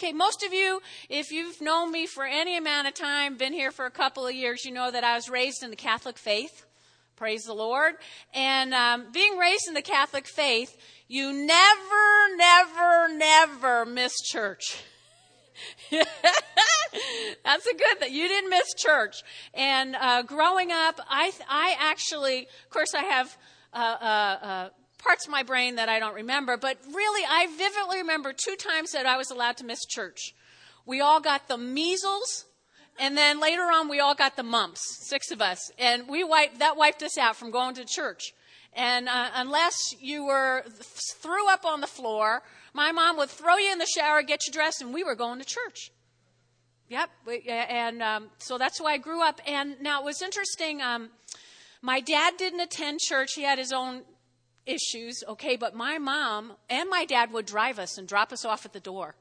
Okay, most of you, if you've known me for any amount of time, been here for a couple of years, you know that I was raised in the Catholic faith. Praise the Lord. And being raised in the Catholic faith, you never miss church. That's a good thing. You didn't miss church. And growing up, I actually, of course, I have parts of my brain that I don't remember, but really, I vividly remember 2 times that I was allowed to miss church. We all got the measles, and then later on, we all got the mumps, 6 of us, and that wiped us out from going to church. And unless you threw up on the floor, my mom would throw you in the shower, get you dressed, and we were going to church. Yep, and so that's why I grew up. And now it was interesting. My dad didn't attend church; he had his own issues. Okay, but my mom and my dad would drive us and drop us off at the door.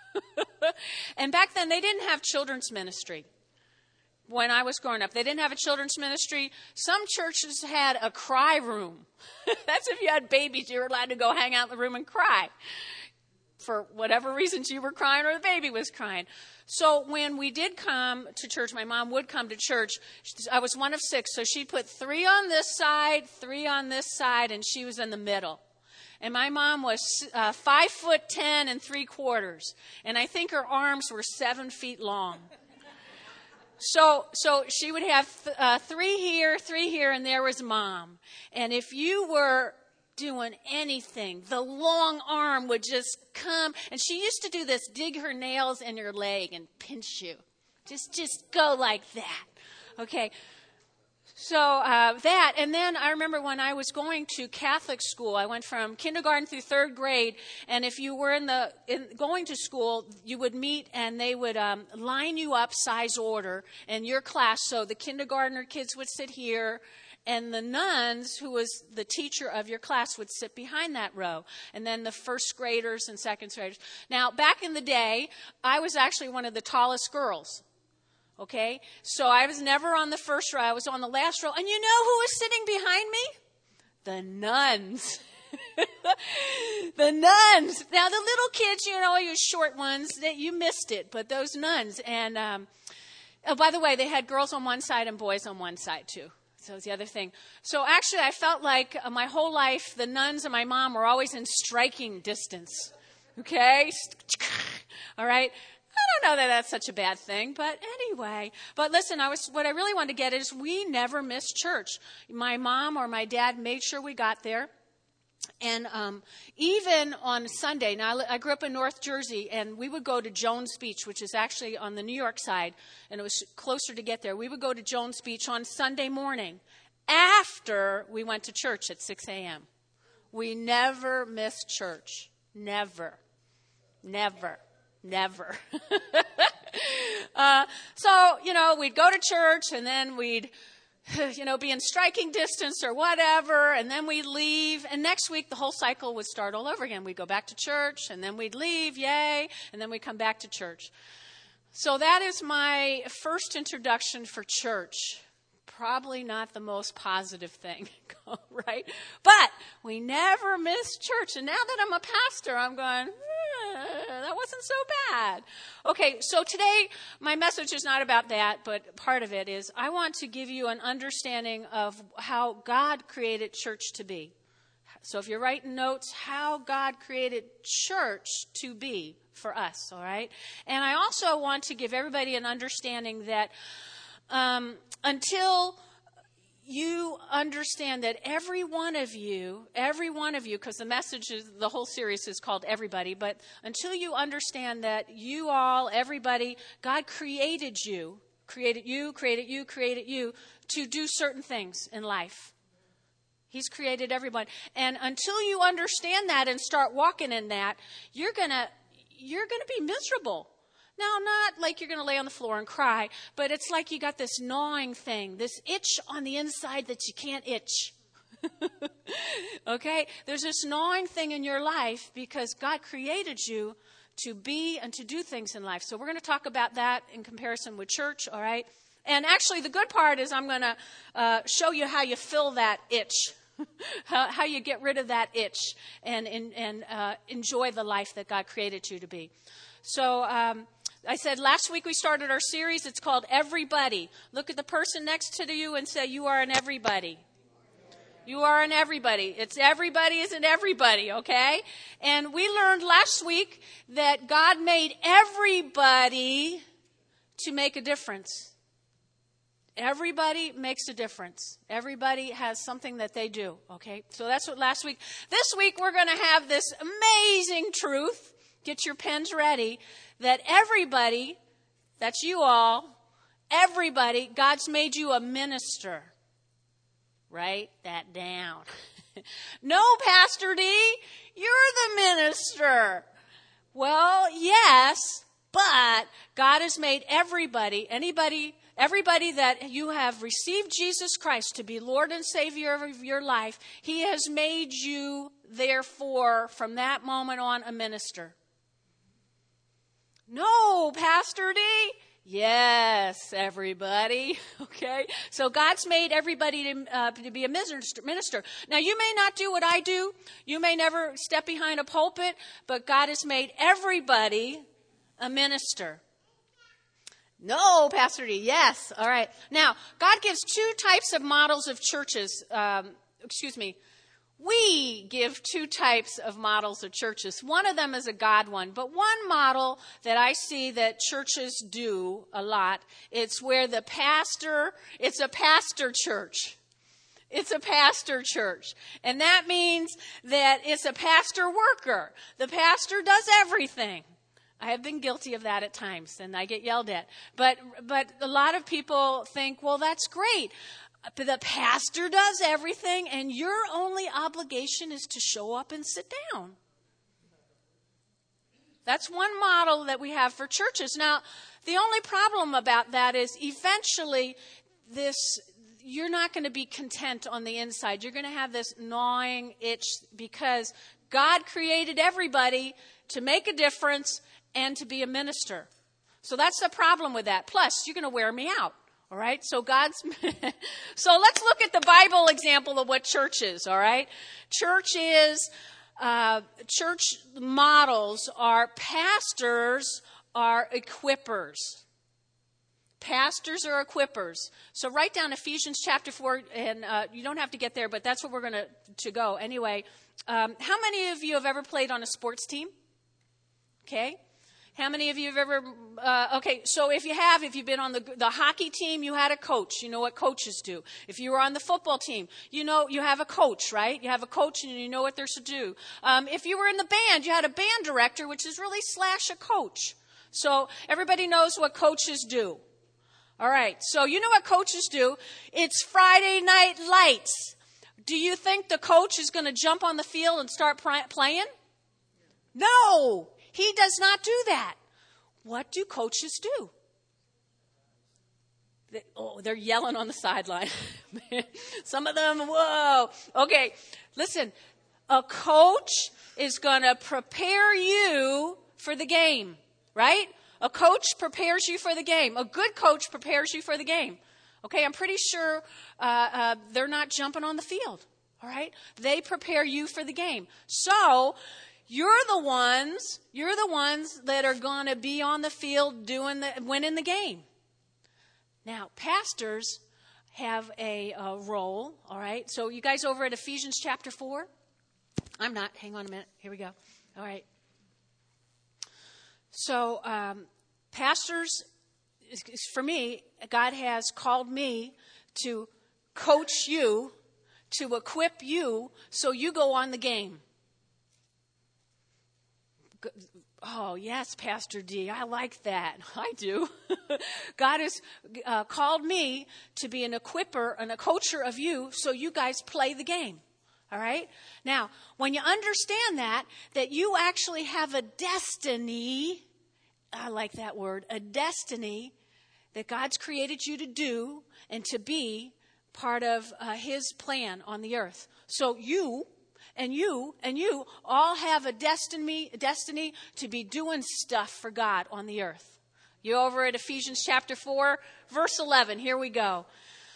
And back then, they didn't have children's ministry. When I was growing up, they didn't have a children's ministry. Some churches had a cry room. That's if you had babies, you were allowed to go hang out in the room and cry. For whatever reasons you were crying or the baby was crying. So when we did come to church, my mom would come to church. I was one of 6, so she'd put 3 on this side, 3 on this side, and she was in the middle. And my mom was 5'10" and 3/4, and I think her arms were 7 feet long. So she would have 3 here, and there was Mom. And if you were doing anything, the long arm would just come. And she used to do this, dig her nails in your leg and pinch you. Just go like that. Okay. So that, and then I remember when I was going to Catholic school, I went from kindergarten through 3rd grade, and if you were going to school, you would meet and they would line you up size order in your class. So the kindergartner kids would sit here, and the nuns, who was the teacher of your class, would sit behind that row. And then the 1st graders and 2nd graders. Now, back in the day, I was actually one of the tallest girls. Okay, so I was never on the 1st row. I was on the last row. And you know who was sitting behind me? The nuns. The nuns. Now, the little kids, you short ones, that you missed it. But those nuns. And, by the way, they had girls on one side and boys on one side, too. So it's the other thing. So actually, I felt like my whole life, the nuns and my mom were always in striking distance. Okay? All right? I don't know that that's such a bad thing, but anyway. But listen, what I really wanted to get is we never missed church. My mom or my dad made sure we got there. And even on Sunday, now I grew up in North Jersey, and we would go to Jones Beach, which is actually on the New York side, and it was closer to get there. We would go to Jones Beach on Sunday morning after we went to church at 6 a.m. We never missed church. Never. So, we'd go to church, and then we'd, be in striking distance or whatever, and then we'd leave, and next week the whole cycle would start all over again. We'd go back to church, and then we'd leave, yay, and then we'd come back to church. So that is my first introduction for church. Probably not the most positive thing, right? But we never miss church, and now that I'm a pastor, I'm going, that wasn't so bad. Okay, so today my message is not about that, but part of it is I want to give you an understanding of how God created church to be. So if you're writing notes, how God created church to be for us, all right? And I also want to give everybody an understanding that until you understand that every one of you, because the whole series is called Everybody, but until you understand that you all, everybody, God created you to do certain things in life. He's created everyone. And until you understand that and start walking in that, you're gonna be miserable. Now, not like you're going to lay on the floor and cry, but it's like you got this gnawing thing, this itch on the inside that you can't itch. Okay? There's this gnawing thing in your life because God created you to be and to do things in life. So we're going to talk about that in comparison with church, all right? And actually, the good part is I'm going to show you how you fill that itch, how you get rid of that itch and enjoy the life that God created you to be. So I said last week we started our series. It's called Everybody. Look at the person next to you and say, you are an everybody. You are an everybody. It's everybody isn't everybody, okay? And we learned last week that God made everybody to make a difference. Everybody makes a difference. Everybody has something that they do, okay? So that's what last week. This week we're going to have this amazing truth. Get your pens ready. That everybody, that's you all, everybody, God's made you a minister. Write that down. No, Pastor D, you're the minister. Well, yes, but God has made everybody that you have received Jesus Christ to be Lord and Savior of your life, He has made you, therefore, from that moment on, a minister. No, Pastor D. Yes, everybody. Okay. So God's made everybody to be a minister. Now, you may not do what I do. You may never step behind a pulpit, but God has made everybody a minister. No, Pastor D. Yes. All right. Now, God gives two types of models of churches. We give two types of models of churches. One of them is a God one. But one model that I see that churches do a lot, it's where it's a pastor church. It's a pastor church. And that means that it's a pastor worker. The pastor does everything. I have been guilty of that at times, and I get yelled at. But a lot of people think, well, that's great. The pastor does everything, and your only obligation is to show up and sit down. That's one model that we have for churches. Now, the only problem about that is eventually you're not going to be content on the inside. You're going to have this gnawing itch because God created everybody to make a difference and to be a minister. So that's the problem with that. Plus, you're going to wear me out. All right, so let's look at the Bible example of what church is, all right? Church models are pastors are equippers. Pastors are equippers. So write down Ephesians chapter 4, and you don't have to get there, but that's what we're going to go. Anyway, how many of you have ever played on a sports team? Okay. How many of you have ever, so if you've been on the hockey team, you had a coach. You know what coaches do. If you were on the football team, you know, you have a coach, right? You have a coach and you know what they're to do. If you were in the band, you had a band director, which is really / a coach. So everybody knows what coaches do. All right. So you know what coaches do. It's Friday Night Lights. Do you think the coach is going to jump on the field and start playing? No. He does not do that. What do coaches do? They're yelling on the sideline. Some of them, whoa. Okay, listen. A coach is going to prepare you for the game, right? A coach prepares you for the game. A good coach prepares you for the game. Okay, I'm pretty sure they're not jumping on the field, all right? They prepare you for the game. So you're the ones that are going to be on the field winning the game. Now, pastors have a role, all right? So you guys over at Ephesians chapter 4? I'm not. Hang on a minute. Here we go. All right. So pastors, for me, God has called me to coach you, to equip you so you go on the game. Oh, yes, Pastor D, I like that. I do. God has called me to be an equipper and a coacher of you so you guys play the game. All right? Now, when you understand that you actually have a destiny, I like that word, a destiny that God's created you to do and to be part of His plan on the earth. So you all have a destiny to be doing stuff for God on the earth. You're over at Ephesians chapter 4, verse 11. Here we go.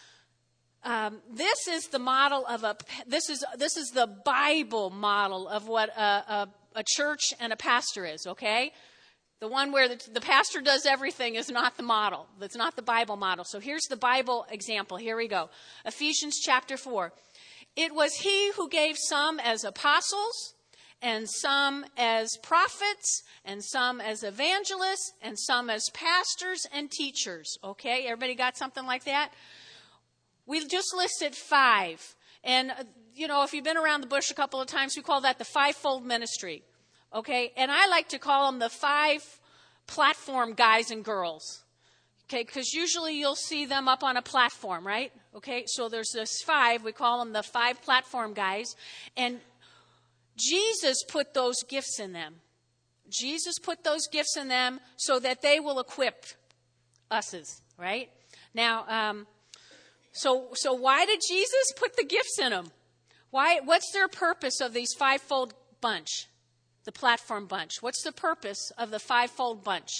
This is the model of this is the Bible model of what a church and a pastor is, okay? The one where the pastor does everything is not the model. That's not the Bible model. So here's the Bible example. Here we go. Ephesians chapter 4. It was he who gave some as apostles, and some as prophets, and some as evangelists, and some as pastors and teachers. Okay, everybody got something like that? We just listed 5. And, if you've been around the bush a couple of times, we call that the fivefold ministry. Okay, and I like to call them the 5 platform guys and girls. Okay, because usually you'll see them up on a platform, right? Okay, so there's this 5. We call them the 5 platform guys. And Jesus put those gifts in them. Jesus put those gifts in them so that they will equip us's, right? Now, so why did Jesus put the gifts in them? What's their purpose of these fivefold bunch, the platform bunch? What's the purpose of the fivefold bunch?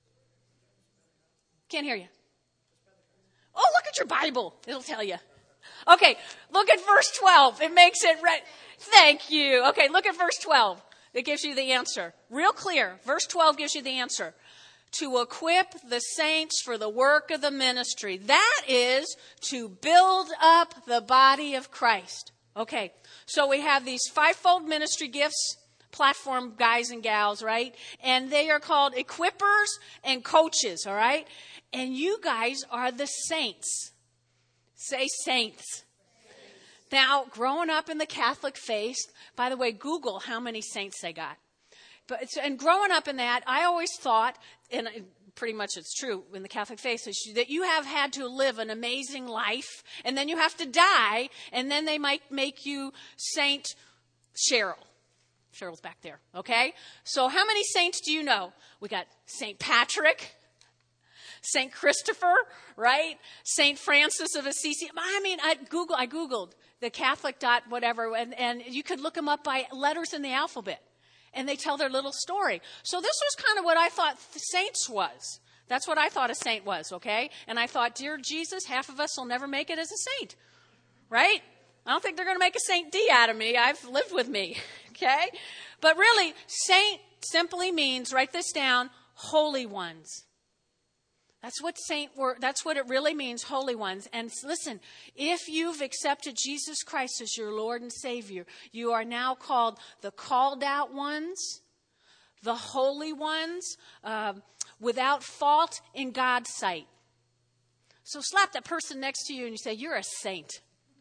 Can't hear you. Oh, look at your Bible. It'll tell you. Okay, look at verse 12. It makes it red. Thank you. Okay, look at verse 12. It gives you the answer. Real clear. Verse 12 gives you the answer. To equip the saints for the work of the ministry. That is to build up the body of Christ. Okay, so we have these fivefold ministry gifts, platform guys and gals, right? And they are called equippers and coaches, all right? And you guys are the saints. Say saints. Now, growing up in the Catholic faith, by the way, Google how many saints they got. And growing up in that, I always thought, and pretty much it's true in the Catholic faith, that you have had to live an amazing life, and then you have to die, and then they might make you Saint Cheryl. Cheryl's back there, okay? So how many saints do you know? We got St. Patrick, St. Christopher, right? St. Francis of Assisi. I Googled the Catholic whatever, and you could look them up by letters in the alphabet. And they tell their little story. So this was kind of what I thought saints was. That's what I thought a saint was, okay? And I thought, dear Jesus, half of us will never make it as a saint, right? I don't think they're going to make a Saint D out of me. I've lived with me, okay? But really, saint simply means, write this down, holy ones. That's what it really means, holy ones. And listen, if you've accepted Jesus Christ as your Lord and Savior, you are now called the called out ones, the holy ones, without fault in God's sight. So slap that person next to you and you say, you're a saint.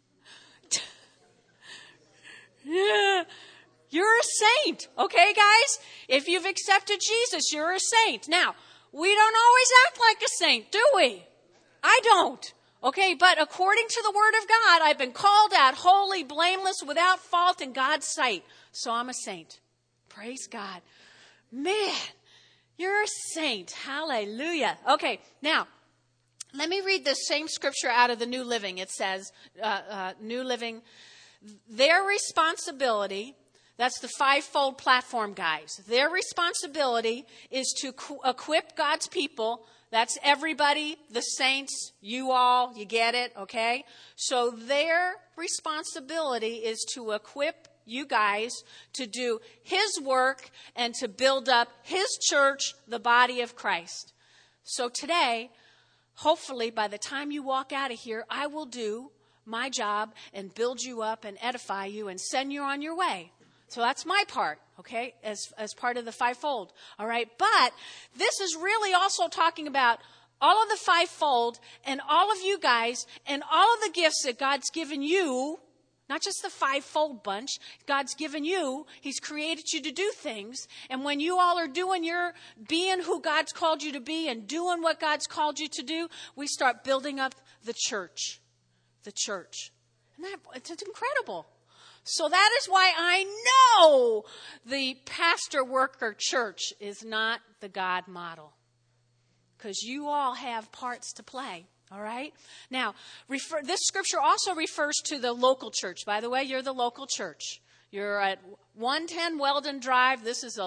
Yeah, you're a saint. Okay, guys? If you've accepted Jesus, you're a saint. Now, we don't always act like a saint, do we? I don't. Okay, but according to the Word of God, I've been called out holy, blameless, without fault in God's sight. So I'm a saint. Praise God. Man, you're a saint. Hallelujah. Okay, now, let me read this same scripture out of the New Living. It says, New Living, their responsibility, that's the fivefold platform guys. Their responsibility is to equip God's people. That's everybody, the saints, you all, you get it, okay? So their responsibility is to equip you guys to do His work and to build up His church, the body of Christ. So today, hopefully by the time you walk out of here, I will do my job and build you up and edify you and send you on your way. So that's my part, okay, as part of the fivefold, all right? But this is really also talking about all of the fivefold and all of you guys and all of the gifts that God's given you, not just the fivefold bunch. God's given you. He's created you to do things. And when you all are being who God's called you to be and doing what God's called you to do, we start building up the church. The church. And it's incredible. So that is why I know the pastor worker church is not the God model. Because you all have parts to play. All right? Now, this scripture also refers to the local church. By the way, you're the local church. You're at 110 Weldon Drive. This is a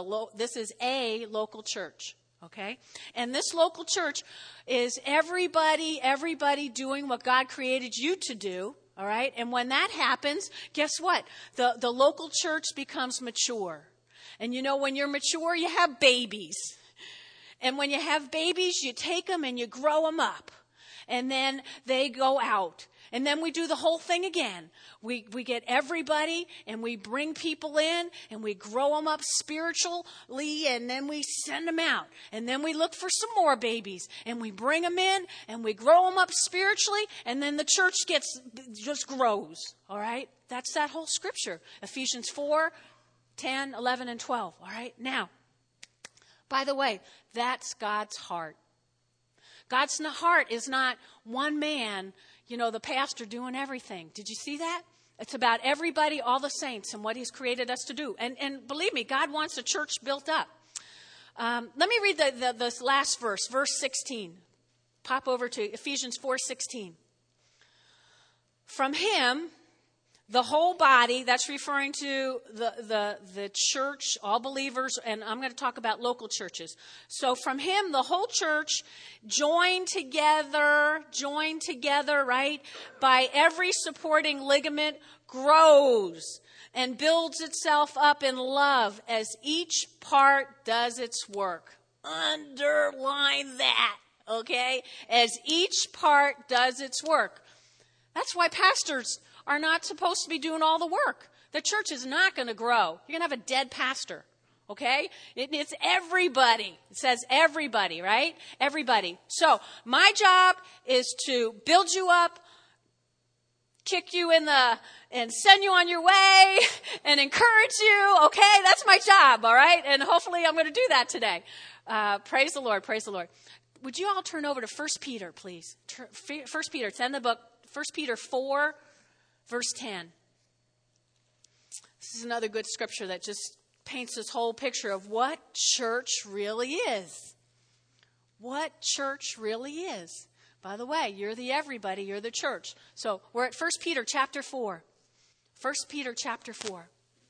local church. Okay? And this local church is everybody doing what God created you to do. All right? And when that happens, guess what? The local church becomes mature. And when you're mature, you have babies. And when you have babies, you take them and you grow them up. And then they go out. And then we do the whole thing again. We get everybody and we bring people in and we grow them up spiritually, and then we send them out. And then we look for some more babies and we bring them in and we grow them up spiritually, and then the church just grows. All right? That's that whole scripture. Ephesians 4, 10, 11, and 12. All right? Now, by the way, that's God's heart. God's heart is not one man, the pastor doing everything. Did you see that? It's about everybody, all the saints, and what he's created us to do. And believe me, God wants a church built up. Let me read this last verse 16. Pop over to Ephesians 4:16. From him, the whole body, that's referring to the church, all believers, and I'm going to talk about local churches. So from him, the whole church, joined together, right, by every supporting ligament, grows and builds itself up in love as each part does its work. Underline that, okay? As each part does its work. That's why pastors are not supposed to be doing all the work. The church is not going to grow. You're going to have a dead pastor, okay? It's everybody. It says everybody, right? Everybody. So my job is to build you up, kick you and send you on your way and encourage you, okay? That's my job, all right? And hopefully I'm going to do that today. Praise the Lord, praise the Lord. Would you all turn over to 1 Peter, please? 1 Peter, it's in the book, 1 Peter 4, Verse 10. This is another good scripture that just paints this whole picture of what church really is. What church really is. By the way, you're the everybody, you're the church. So we're at 1 Peter chapter 4. 1 Peter chapter 4.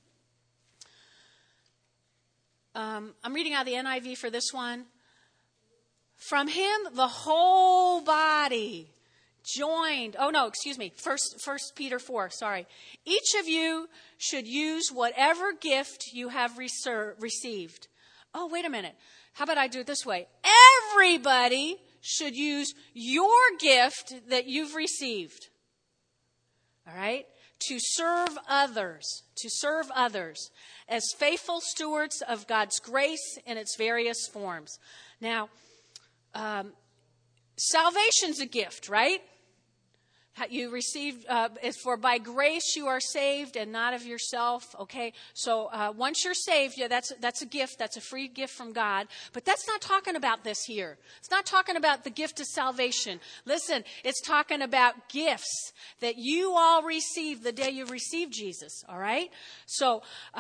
I'm reading out the NIV for this one. From him, the whole body joined, First Peter 4, sorry. Each of you should use whatever gift you have received. Oh, wait a minute. How about I do it this way? Everybody should use your gift that you've received. All right? To serve others as faithful stewards of God's grace in its various forms. Now, salvation's a gift, right? You received, for by grace you are saved and not of yourself, okay? So once you're saved, that's a gift. That's a free gift from God. But that's not talking about this here. It's not talking about the gift of salvation. Listen, it's talking about gifts that you all received the day you received Jesus, all right? So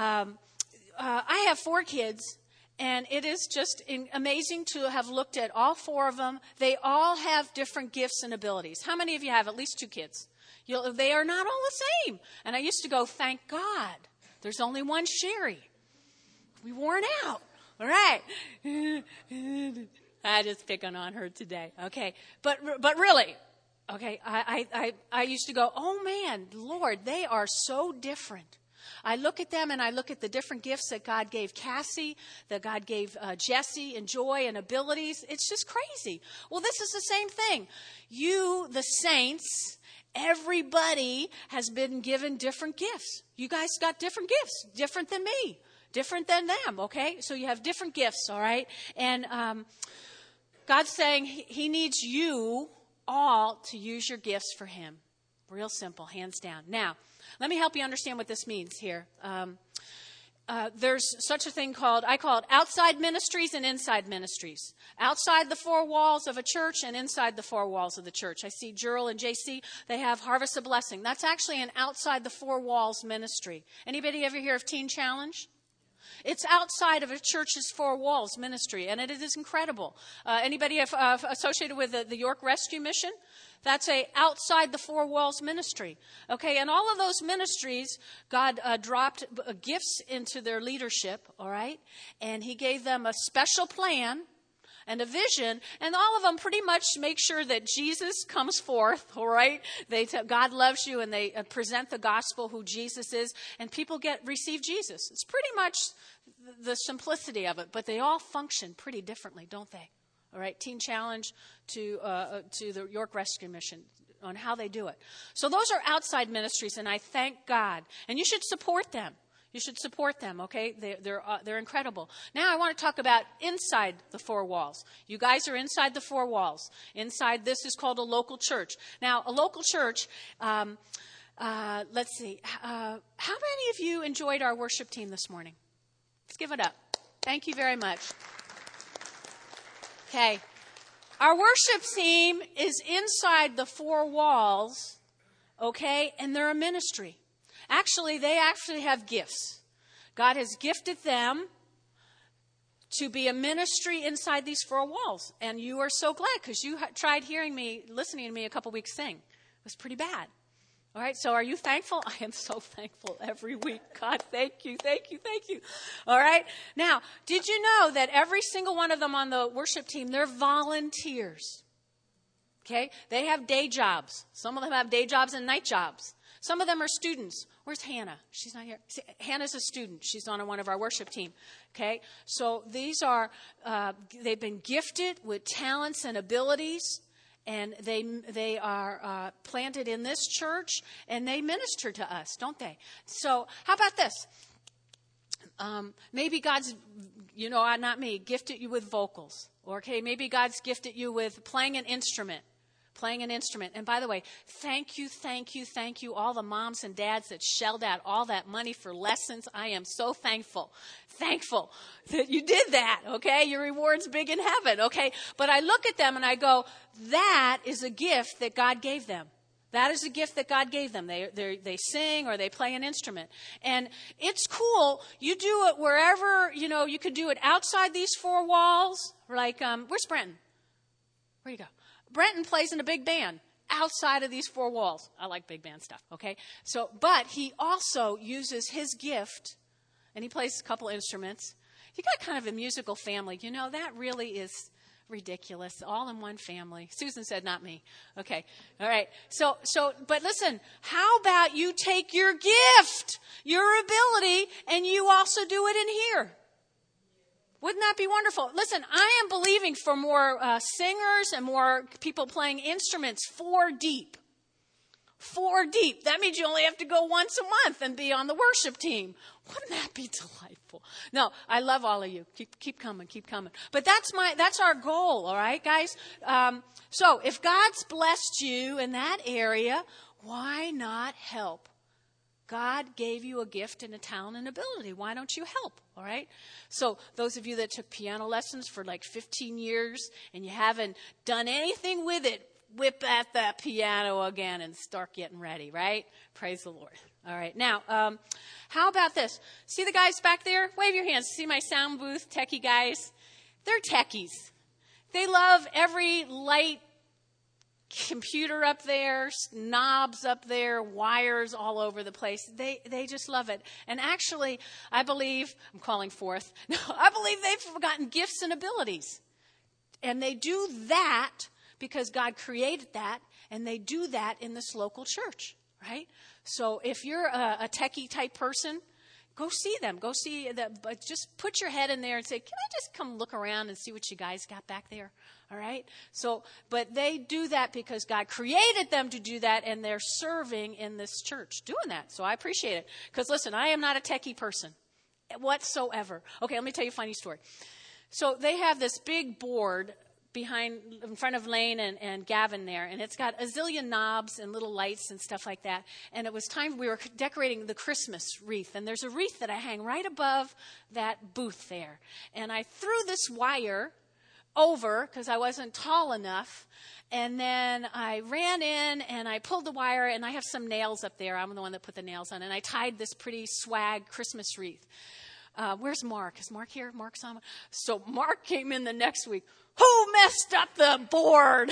I have 4 kids. And it is just amazing to have looked at all 4 of them. They all have different gifts and abilities. How many of you have at least 2 kids? They are not all the same. And I used to go, thank God, there's only one Sherry. We worn out. All right. I just picking on her today. Okay. But really, okay, I used to go, oh man, Lord, they are so different. I look at them and I look at the different gifts that God gave Cassie, that God gave Jesse and Joy and abilities. It's just crazy. Well, this is the same thing. You, the saints, everybody has been given different gifts. You guys got different gifts, different than me, different than them, okay? So you have different gifts, all right? And God's saying he needs you all to use your gifts for him. Real simple, hands down. Now, let me help you understand what this means here. There's such a thing I call it outside ministries and inside ministries. Outside the 4 walls of a church and inside the 4 walls of the church. I see Jurl and JC, they have Harvest of Blessing. That's actually an outside the 4 walls ministry. Anybody ever hear of Teen Challenge? It's outside of a church's 4 walls ministry, and it is incredible. Anybody associated with the York Rescue Mission? That's a outside the 4 walls ministry. Okay, and all of those ministries, God dropped gifts into their leadership, all right? And he gave them a special plan and a vision, and all of them pretty much make sure that Jesus comes forth, all right? God loves you, and they present the gospel, who Jesus is, and people receive Jesus. It's pretty much the simplicity of it, but they all function pretty differently, don't they? All right, Teen Challenge to the York Rescue Mission, on how they do it. So those are outside ministries, and I thank God. And you should support them. You should support them, okay? They're incredible. Now I want to talk about inside the four walls. You guys are inside the four walls. Inside, this is called a local church. Now, a local church, let's see. How many of you enjoyed our worship team this morning? Let's give it up. Thank you very much. Okay. Our worship team is inside the four walls, okay? And they're a ministry. Actually, they have gifts. God has gifted them to be a ministry inside these four walls. And you are so glad, because you tried listening to me a couple weeks sing. It was pretty bad. All right, so are you thankful? I am so thankful every week. God, thank you, thank you, thank you. All right, now, did you know that every single one of them on the worship team, they're volunteers? Okay, they have day jobs. Some of them have day jobs and night jobs. Some of them are students. Where's Hannah? She's not here. See, Hannah's a student. She's on one of our worship team. Okay, so these are, they've been gifted with talents and abilities. And they are planted in this church, and they minister to us, don't they? So how about this? Maybe God's, not me, gifted you with vocals. Or, okay, maybe God's gifted you with playing an instrument. And by the way, thank you, all the moms and dads that shelled out all that money for lessons. I am so thankful that you did that, okay? Your reward's big in heaven, okay? But I look at them and I go, that is a gift that God gave them. That is a gift that God gave them. They sing or they play an instrument. And it's cool. You do it wherever, you could do it outside these four walls. Like, where's Brenton? Where'd you go? Brenton plays in a big band outside of these four walls. I like big band stuff, okay? So, but he also uses his gift, and he plays a couple instruments. You got kind of a musical family. That really is ridiculous. All in one family. Susan said, not me. Okay. All right. So, but listen, how about you take your gift, your ability, and you also do it in here? Wouldn't that be wonderful? Listen, I am believing for more singers and more people playing instruments 4 deep. 4 deep. That means you only have to go once a month and be on the worship team. Wouldn't that be delightful? No, I love all of you. Keep coming. But that's our goal, all right, guys? So if God's blessed you in that area, why not help? God gave you a gift and a talent and ability. Why don't you help? All right. So those of you that took piano lessons for like 15 years and you haven't done anything with it, whip at that piano again and start getting ready, right? Praise the Lord. All right. Now, how about this? See the guys back there? Wave your hands. See my sound booth techie guys? They're techies. They love every light computer up there, knobs up there, wires all over the place. They just love it. And actually, I believe they've gotten gifts and abilities. And they do that because God created that, and they do that in this local church, right? So if you're a techie type person, go see them. Go see them. But just put your head in there and say, can I just come look around and see what you guys got back there? All right? So, but they do that because God created them to do that, and they're serving in this church doing that. So I appreciate it. Because listen, I am not a techie person whatsoever. Okay, let me tell you a funny story. So they have this big board in front of Lane and Gavin there, and it's got a zillion knobs and little lights and stuff like that. And it was time we were decorating the Christmas wreath, and there's a wreath that I hang right above that booth there. And I threw this wire over because I wasn't tall enough, and then I ran in and I pulled the wire, and I have some nails up there. I'm the one that put the nails on, and I tied this pretty swag Christmas wreath. Where's Mark? Is Mark here? Mark's on. So Mark came in the next week. Who messed up the board?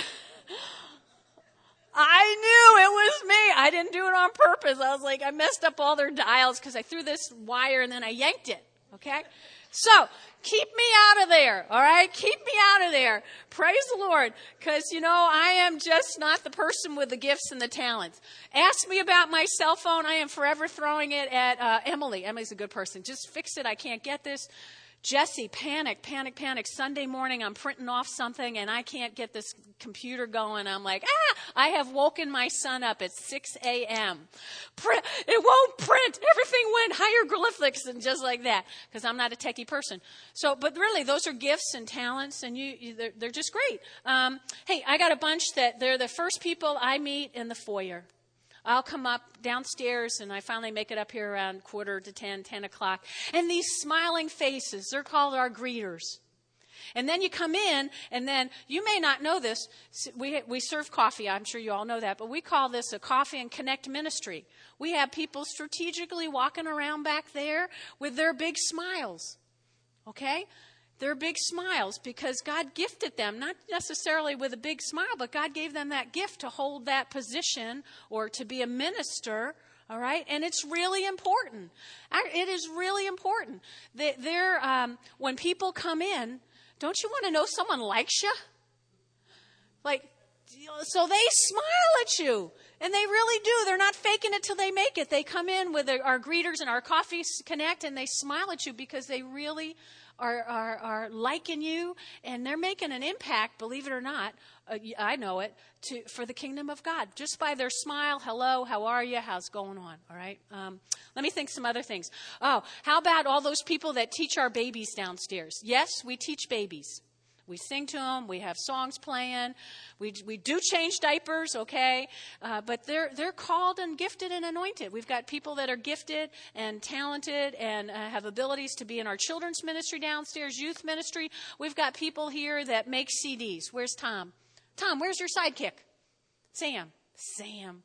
I knew it was me. I didn't do it on purpose. I was like, I messed up all their dials because I threw this wire and then I yanked it. Okay? So keep me out of there, all right? Keep me out of there. Praise the Lord, because, I am just not the person with the gifts and the talents. Ask me about my cell phone. I am forever throwing it at Emily. Emily's a good person. Just fix it. I can't get this. Jesse, panic. Sunday morning, I'm printing off something, and I can't get this computer going. I'm like, I have woken my son up at 6 a.m. It won't print. Everything went hieroglyphics and just like that, because I'm not a techie person. So, but really, those are gifts and talents, and they're just great. Hey, I got a bunch that they're the first people I meet in the foyer. I'll come up downstairs, and I finally make it up here around 9:45, 10 o'clock. And these smiling faces, they're called our greeters. And then you come in, and then you may not know this. We serve coffee. I'm sure you all know that. But we call this a Coffee and Connect ministry. We have people strategically walking around back there with their big smiles. Okay? They're big smiles because God gifted them, not necessarily with a big smile, but God gave them that gift to hold that position or to be a minister, all right? And it's really important. It is really important. When people come in, don't you want to know someone likes you? So they smile at you, and they really do. They're not faking it till they make it. They come in with our greeters and our Coffee Connect, and they smile at you because they really are liking you, and they're making an impact, believe it or not, I know it, for the kingdom of God. Just by their smile, hello, how are you, how's going on, all right? Let me think some other things. Oh, how about all those people that teach our babies downstairs? Yes, we teach babies. We sing to them. We have songs playing. We do change diapers, okay? But they're called and gifted and anointed. We've got people that are gifted and talented and have abilities to be in our children's ministry downstairs, youth ministry. We've got people here that make CDs. Where's Tom? Tom, where's your sidekick? Sam. Sam,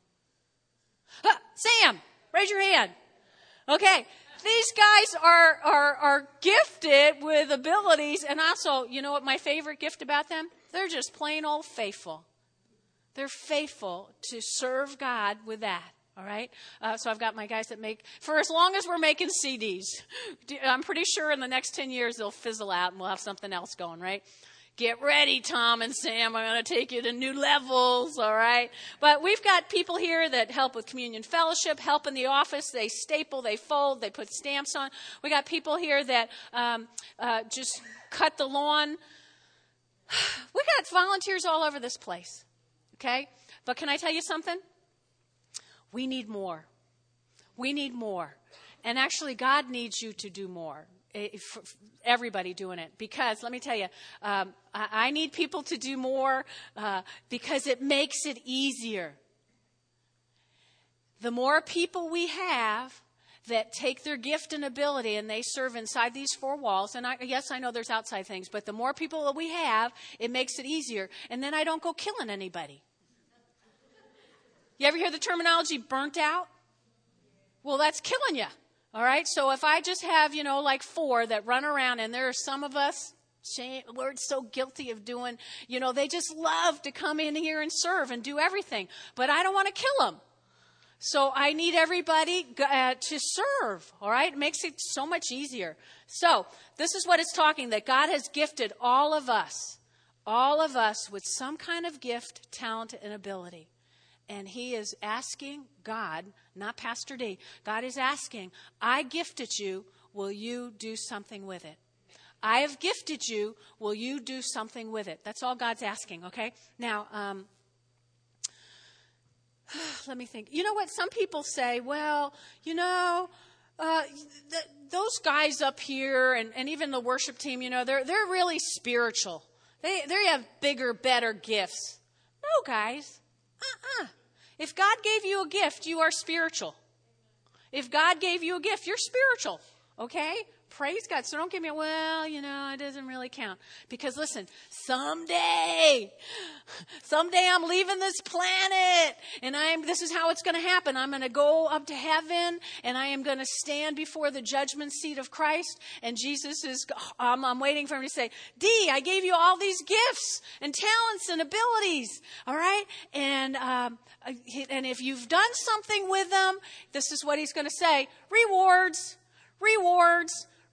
raise your hand. Okay. These guys are gifted with abilities, and also, you know what my favorite gift about them? They're just plain old faithful. They're faithful to serve God with that, all right? So I've got my guys that make, for as long as we're making CDs, I'm pretty sure in the next 10 years they'll fizzle out and we'll have something else going, right? Get ready, Tom and Sam. I'm going to take you to new levels, all right? But we've got people here that help with communion fellowship, help in the office. They staple, they fold, they put stamps on. We got people here that just cut the lawn. We got volunteers all over this place, okay? But can I tell you something? We need more. We need more. And actually, God needs you to do more. Everybody doing it, because let me tell you, I need people to do more because it makes it easier. The more people we have that take their gift and ability and they serve inside these four walls, and yes, I know there's outside things, but the more people that we have, it makes it easier. And then I don't go killing anybody. You ever hear the terminology burnt out? Well, that's killing you. All right, so if I just have, like 4 that run around, and there are some of us, we're so guilty of doing, they just love to come in here and serve and do everything. But I don't want to kill them. So I need everybody to serve, all right? It makes it so much easier. So this is what it's talking, that God has gifted all of us with some kind of gift, talent, and ability. And he is asking God, not Pastor D, God is asking, I gifted you, will you do something with it? I have gifted you, will you do something with it? That's all God's asking, okay? Now, let me think. You know what? Some people say, well, those guys up here and even the worship team, they're really spiritual. They have bigger, better gifts. No, guys. If God gave you a gift, you are spiritual. If God gave you a gift, you're spiritual. Okay? Praise God. So don't give me, it doesn't really count. Because listen, someday I'm leaving this planet, and this is how it's going to happen. I'm going to go up to heaven, and I am going to stand before the judgment seat of Christ, and Jesus I'm waiting for him to say, D, I gave you all these gifts and talents and abilities. All right? And if you've done something with them, this is what he's going to say, rewards.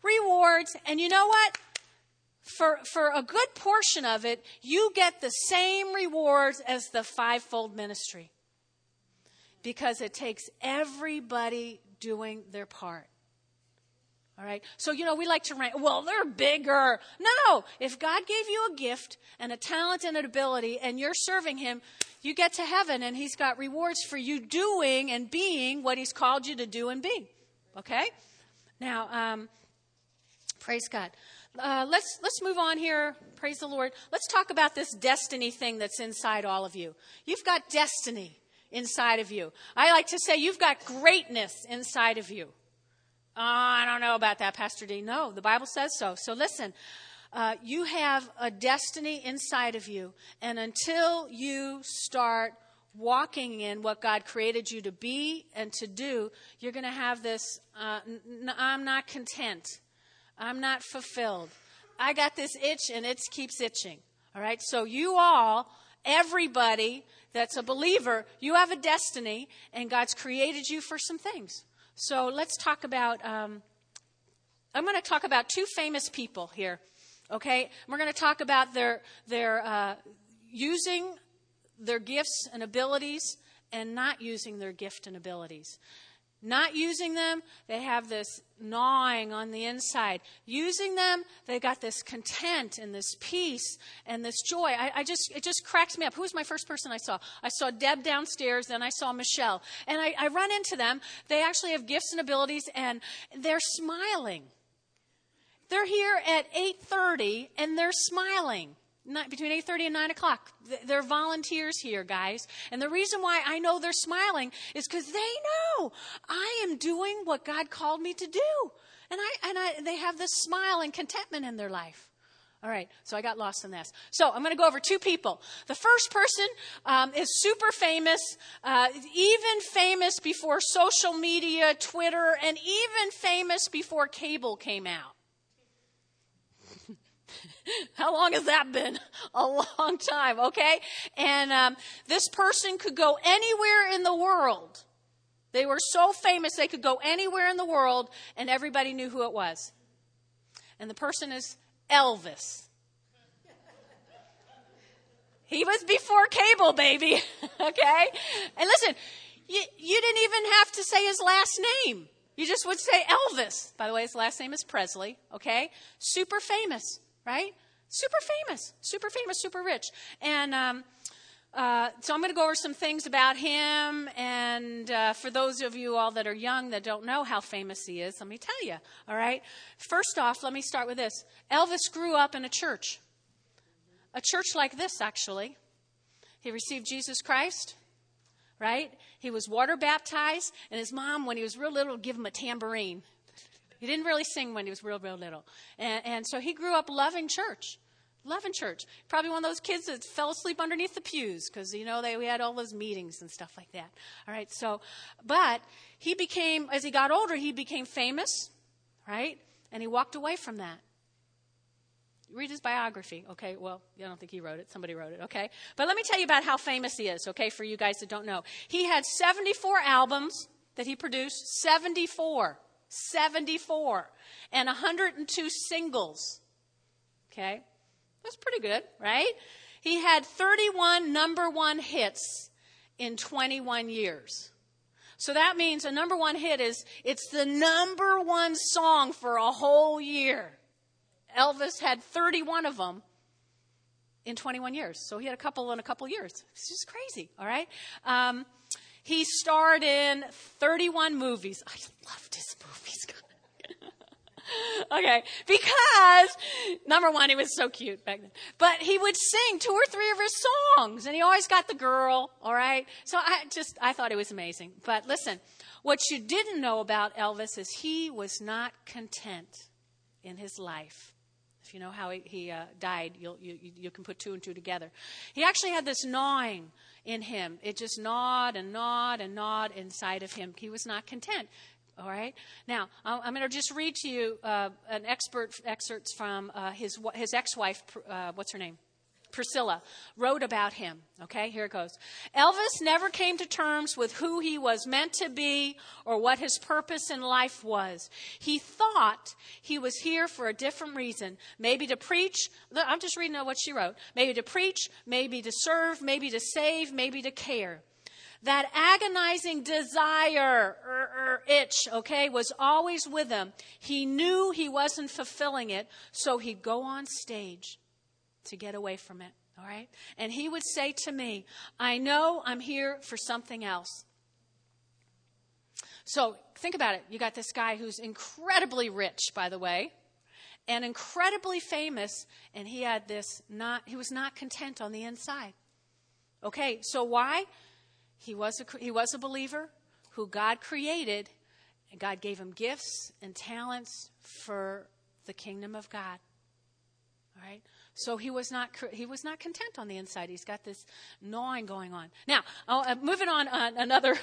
rewards. And you know what? For a good portion of it, you get the same rewards as the fivefold ministry. Because it takes everybody doing their part. All right. So, we like to rank, well, they're bigger. No. If God gave you a gift and a talent and an ability and you're serving him, you get to heaven and he's got rewards for you doing and being what he's called you to do and be. Okay. Now, praise God. Let's move on here. Praise the Lord. Let's talk about this destiny thing that's inside all of you. You've got destiny inside of you. I like to say you've got greatness inside of you. Oh, I don't know about that, Pastor D. No, the Bible says so. So listen, you have a destiny inside of you. And until you start walking in what God created you to be and to do, you're going to have this, I'm not content. I'm not fulfilled. I got this itch and it keeps itching. All right. So you all, everybody that's a believer, you have a destiny and God's created you for some things. So let's talk about, I'm going to talk about two famous people here, okay? We're going to talk about their using their gifts and abilities and not using their gift and abilities. Not using them, they have this gnawing on the inside. Using them, they got this content and this peace and this joy. It just cracks me up. Who was my first person I saw? I saw Deb downstairs, then I saw Michelle. And I run into them. They actually have gifts and abilities, and they're smiling. They're here at 8:30, and they're smiling. Between 8:30 and 9 o'clock. They're volunteers here, guys. And the reason why I know they're smiling is because they know I am doing what God called me to do. And they have this smile and contentment in their life. All right, so I got lost in this. So I'm going to go over two people. The first person is super famous, even famous before social media, Twitter, and even famous before cable came out. How long has that been? A long time, okay? And this person could go anywhere in the world. They were so famous they could go anywhere in the world and everybody knew who it was. And the person is Elvis. He was before cable, baby, okay? And listen, you didn't even have to say his last name. You just would say Elvis. By the way, his last name is Presley, okay? Super famous. Right? Super famous, super rich. And so I'm going to go over some things about him. And for those of you all that are young that don't know how famous he is, let me tell you. All right? First off, let me start with this. Elvis grew up in a church like this, actually. He received Jesus Christ, right? He was water baptized. And his mom, when he was real little, would give him a tambourine. He didn't really sing when he was real little. And so he grew up loving church. Probably one of those kids that fell asleep underneath the pews because, we had all those meetings and stuff like that. All right. So, but he became, as he got older, he became famous, right? And he walked away from that. Read his biography. Okay. Well, I don't think he wrote it. Somebody wrote it. Okay. But let me tell you about how famous he is. Okay. For you guys that don't know, he had 74 albums that he produced. 74. And 102 singles. Okay? That's pretty good, right? He had 31 number one hits in 21 years. So that means a number one hit it's the number one song for a whole year. Elvis had 31 of them in 21 years. So he had a couple in a couple years. It's just crazy, all right? He starred in 31 movies. I loved his movies. Okay, because, number one, he was so cute back then. But he would sing 2 or 3 of his songs, and he always got the girl, all right? So I thought it was amazing. But listen, what you didn't know about Elvis is he was not content in his life. If you know how he died, you can put 2 and 2 together. He actually had this gnawing in him. It just gnawed and gnawed and gnawed inside of him. He was not content. All right. Now, I'm going to just read to you an excerpt from his ex-wife, what's her name? Priscilla wrote about him. Okay, here it goes. Elvis never came to terms with who he was meant to be or what his purpose in life was. He thought he was here for a different reason. Maybe to preach. I'm just reading what she wrote. Maybe to preach, maybe to serve, maybe to save, maybe to care. That agonizing desire, itch, okay, was always with him. He knew he wasn't fulfilling it, so he'd go on stage to get away from it, all right? And he would say to me, I know I'm here for something else. So think about it. You got this guy who's incredibly rich, by the way, and incredibly famous, and he was not content on the inside. Okay, so why? He was a believer who God created, and God gave him gifts and talents for the kingdom of God. All right? So he was not content on the inside. He's got this gnawing going on. Now, moving on another.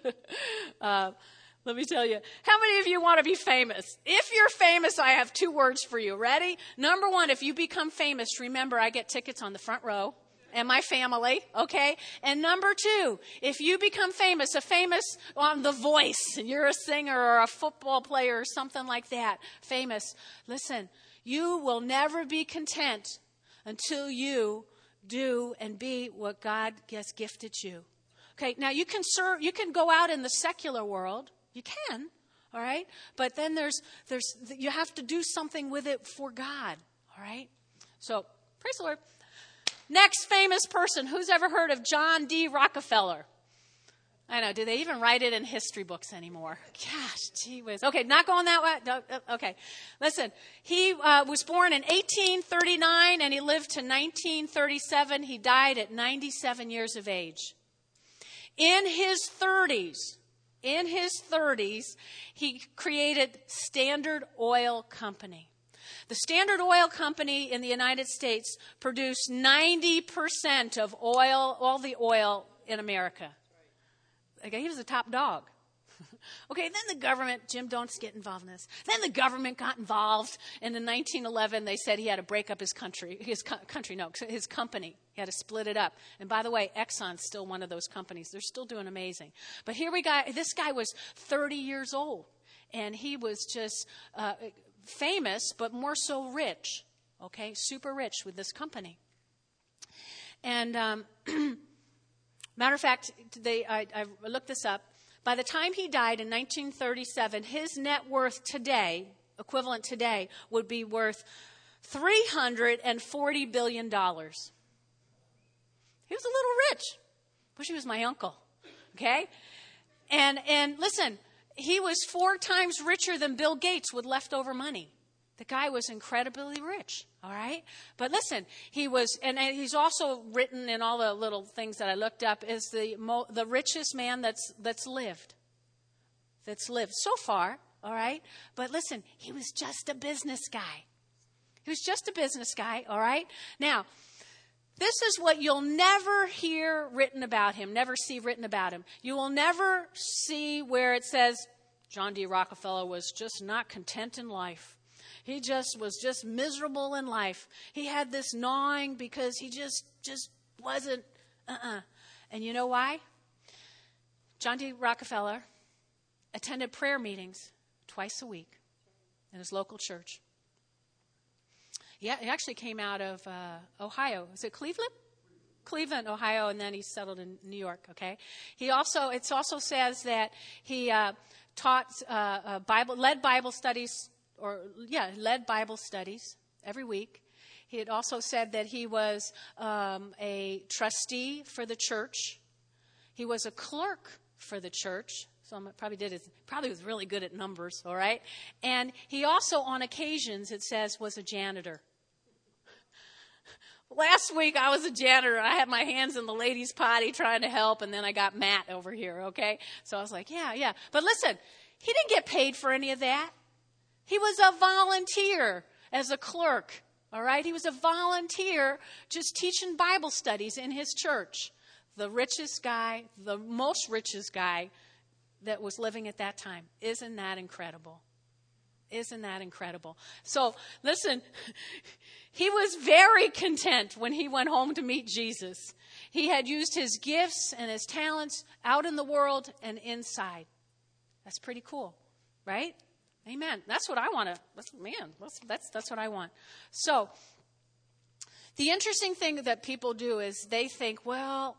Let me tell you. How many of you want to be famous? If you're famous, I have 2 words for you. Ready? Number 1, if you become famous, remember I get tickets on the front row. And my family, okay? And number 2, if you become famous on The Voice, and you're a singer or a football player or something like that, famous, listen, you will never be content until you do and be what God has gifted you. Okay, now you can go out in the secular world. You can, all right? But then you have to do something with it for God, all right? So, praise the Lord. Next famous person. Who's ever heard of John D. Rockefeller? I know. Do they even write it in history books anymore? Gosh, gee whiz. Okay, not going that way. Okay. Listen, he was born in 1839 and he lived to 1937. He died at 97 years of age. In his 30s, he created Standard Oil Company. The Standard Oil Company in the United States produced 90% of all the oil in America. Okay, he was the top dog. Okay, then the government, Jim, don't get involved in this. Then the government got involved, and in 1911 they said he had to break up his company. He had to split it up. And by the way, Exxon's still one of those companies. They're still doing amazing. But this guy was 30 years old, and he was just famous, but more so rich, okay, super rich with this company. And matter of fact, I looked this up. By the time he died in 1937, his net worth today, equivalent today, would be worth $340 billion. He was a little rich. Wish he was my uncle, okay? And listen, he was 4 times richer than Bill Gates with leftover money. The guy was incredibly rich, all right? But listen, he's also written in all the little things that I looked up, is the richest man that's lived so far, all right? But listen, he was just a business guy. He was just a business guy, all right? Now, this is what you'll never hear written about him, never see written about him. You will never see where it says, John D. Rockefeller was just not content in life. He was just miserable in life. He had this gnawing because he just wasn't, And you know why? John D. Rockefeller attended prayer meetings twice a week in his local church. Yeah, he actually came out of Ohio. Is it Cleveland? Cleveland, Ohio, and then he settled in New York, okay? It also says that he taught led Bible studies every week. He had also said that he was a trustee for the church. He was a clerk for the church. So probably was really good at numbers, all right? And he also, on occasions, it says, was a janitor. Last week, I was a janitor. I had my hands in the ladies' potty trying to help, and then I got Matt over here, okay? So I was like, yeah. But listen, he didn't get paid for any of that. He was a volunteer as a clerk, all right? He was a volunteer just teaching Bible studies in his church. The most richest guy that was living at that time. Isn't that incredible? Isn't that incredible? So, listen, he was very content when he went home to meet Jesus. He had used his gifts and his talents out in the world and inside. That's pretty cool, right? Amen. That's what I want to, that's what I want. So, the interesting thing that people do is they think, well,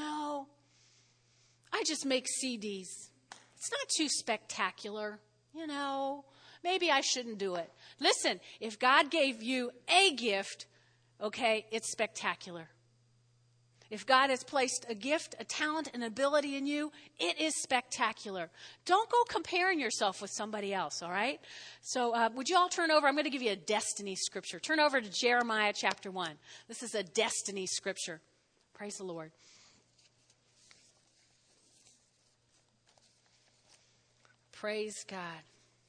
I just make CDs. It's not too spectacular, Maybe I shouldn't do it. Listen, if God gave you a gift, okay, it's spectacular. If God has placed a gift, a talent, an ability in you, it is spectacular. Don't go comparing yourself with somebody else, all right? So would you all turn over? I'm going to give you a destiny scripture. Turn over to Jeremiah chapter 1. This is a destiny scripture. Praise the Lord. Praise God.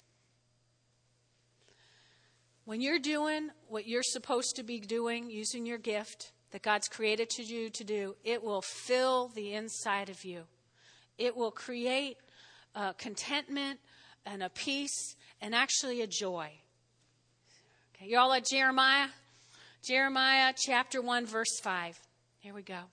When you're doing what you're supposed to be doing, using your gift that God's created you to do, it will fill the inside of you. It will create contentment and a peace and actually a joy. Okay, you all at Jeremiah? Jeremiah chapter 1 verse 5. Here we go.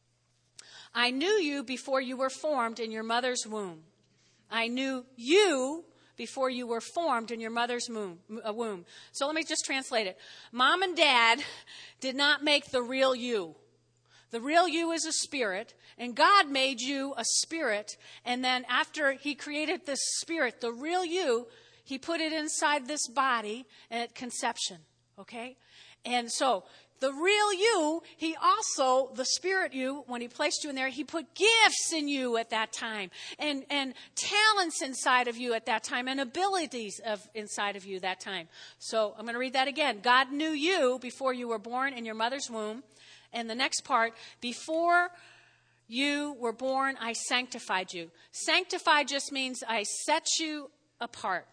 I knew you before you were formed in your mother's womb. I knew you before you were formed in your mother's womb. So let me just translate it. Mom and Dad did not make the real you. The real you is a spirit, and God made you a spirit, and then after he created this spirit, the real you, he put it inside this body at conception, okay? And so the real you, he also, the spirit you, when he placed you in there, he put gifts in you at that time and talents inside of you at that time and abilities inside of you that time. So I'm going to read that again. God knew you before you were born in your mother's womb. And the next part, before you were born, I sanctified you. Sanctified just means I set you apart.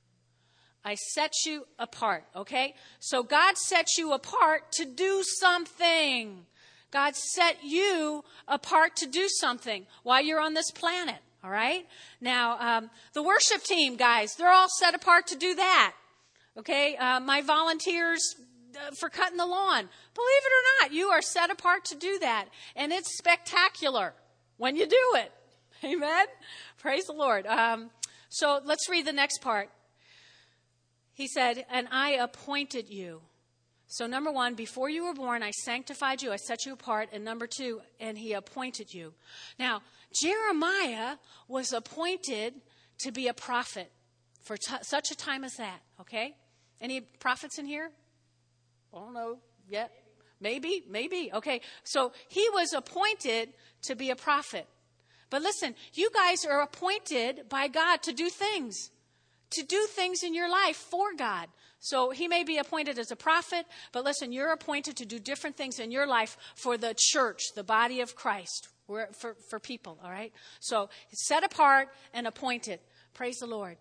I set you apart, okay? So God set you apart to do something. God set you apart to do something while you're on this planet, all right? Now, the worship team, guys, they're all set apart to do that, okay? My volunteers for cutting the lawn, believe it or not, you are set apart to do that. And it's spectacular when you do it. Amen? Praise the Lord. So let's read the next part. He said, and I appointed you. So number one, before you were born, I sanctified you, I set you apart. And number two, and he appointed you. Now, Jeremiah was appointed to be a prophet for such a time as that, okay? Any prophets in here? I don't know yet. Maybe. Okay, so he was appointed to be a prophet. But listen, you guys are appointed by God to do things. To do things in your life for God. So he may be appointed as a prophet, but listen, you're appointed to do different things in your life for the church, the body of Christ, for people, all right? So set apart and appointed. Praise the Lord.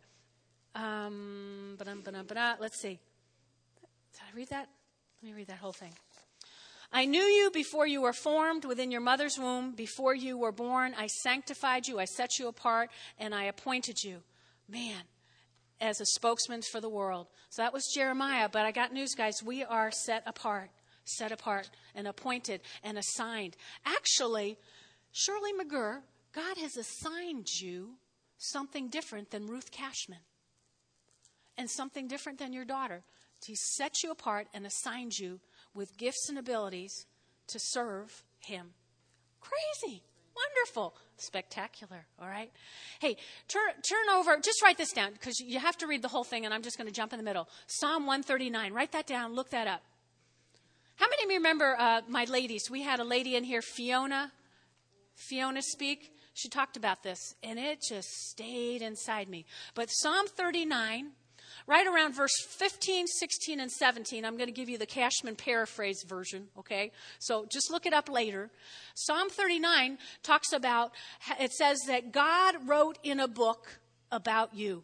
Let's see. Did I read that? Let me read that whole thing. I knew you before you were formed within your mother's womb. Before you were born, I sanctified you, I set you apart, and I appointed you. Man. As a spokesman for the world. So that was Jeremiah, but I got news, guys. We are set apart and appointed and assigned. Actually, Shirley McGurr, God has assigned you something different than Ruth Cashman and something different than your daughter. He set you apart and assigned you with gifts and abilities to serve him. Crazy. Wonderful. Spectacular. All right. Hey, turn over. Just write this down because you have to read the whole thing and I'm just going to jump in the middle. Psalm 139. Write that down. Look that up. How many of you remember my ladies? We had a lady in here, Fiona speak. She talked about this and it just stayed inside me. But Psalm 39, right around verse 15, 16, and 17, I'm going to give you the Cashman paraphrase version, okay? So just look it up later. Psalm 39 talks about, it says that God wrote in a book about you.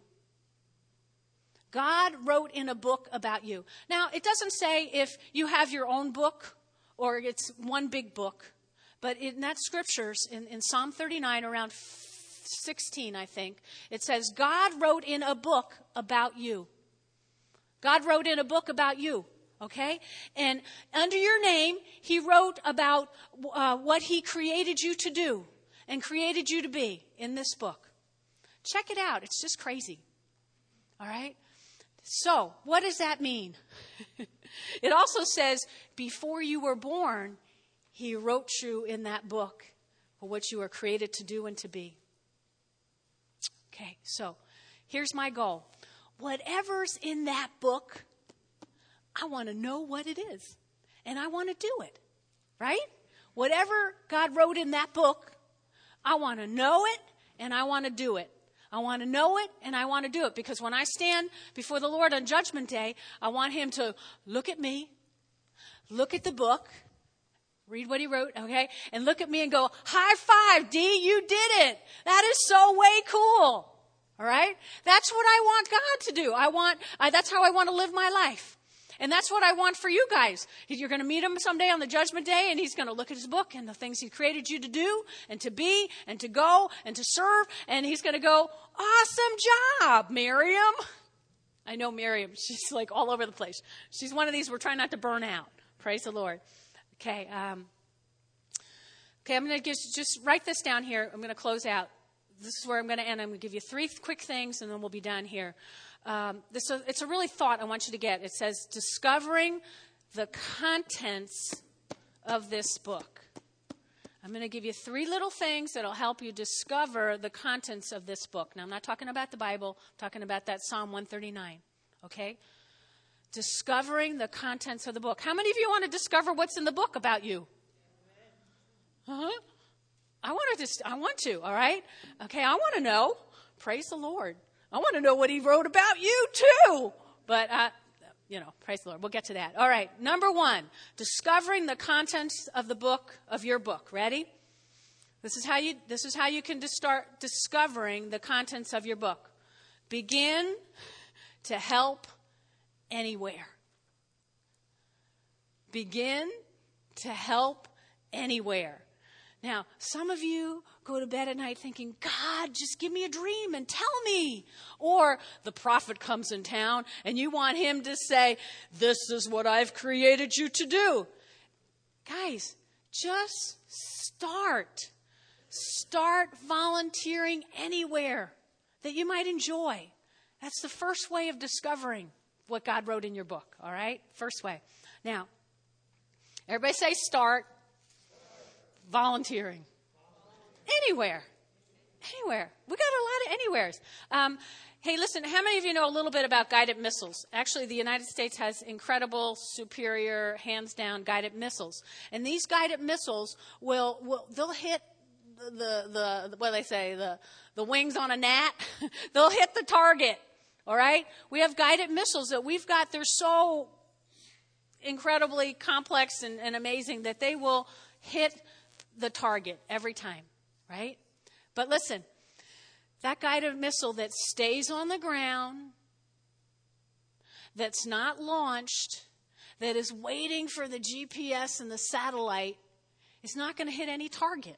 God wrote in a book about you. Now, it doesn't say if you have your own book or it's one big book, but in that scriptures, in Psalm 39, around 16, I think, it says, God wrote in a book about you. God wrote in a book about you, okay? And under your name, he wrote about what he created you to do and created you to be in this book. Check it out. It's just crazy. All right? So, what does that mean? It also says, before you were born, he wrote you in that book for what you were created to do and to be. Okay, so here's my goal. Whatever's in that book, I want to know what it is. And I want to do it. Right? Whatever God wrote in that book, I want to know it and I want to do it. I want to know it and I want to do it. Because when I stand before the Lord on Judgment Day, I want him to look at me, look at the book, read what he wrote, okay? And look at me and go, high five, Dee, you did it. That is so way cool. All right? That's what I want God to do. That's how I want to live my life. And that's what I want for you guys. You're going to meet him someday on the Judgment Day, and he's going to look at his book and the things he created you to do and to be and to go and to serve. And he's going to go, awesome job, Miriam. I know Miriam. She's like all over the place. She's one of these we're trying not to burn out. Praise the Lord. Okay. I'm going to just write this down here. I'm going to close out. This is where I'm going to end. I'm going to give you 3 quick things, and then we'll be done here. It's a really thought I want you to get. It says, discovering the contents of this book. I'm going to give you 3 little things that will help you discover the contents of this book. Now, I'm not talking about the Bible. I'm talking about that Psalm 139. Okay? Discovering the contents of the book. How many of you want to discover what's in the book about you? Uh-huh. I want to, all right? Okay, I want to know. Praise the Lord. I want to know what he wrote about you, too. But, praise the Lord. We'll get to that. All right, number 1, discovering the contents of the book, of your book. Ready? This is how you can start discovering the contents of your book. Begin to help anywhere. Begin to help anywhere. Now, some of you go to bed at night thinking, God, just give me a dream and tell me. Or the prophet comes in town and you want him to say, this is what I've created you to do. Guys, just start. Start volunteering anywhere that you might enjoy. That's the first way of discovering what God wrote in your book, all right? First way. Now, everybody say start. Volunteering. Anywhere. We got a lot of anywheres. Hey, listen, how many of you know a little bit about guided missiles? Actually, the United States has incredible, superior, hands-down guided missiles. And these guided missiles they'll hit the wings on a gnat. They'll hit the target. All right? We have guided missiles that we've got. They're so incredibly complex and amazing that they will hit the target every time, right? But listen, that guided missile that stays on the ground, that's not launched, that is waiting for the GPS and the satellite, is not going to hit any target.